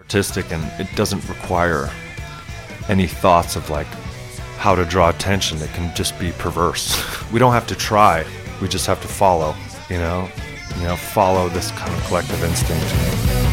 artistic, and it doesn't require any thoughts of like how to draw attention. It can just be perverse. We don't have to try. We just have to follow, follow this kind of collective instinct.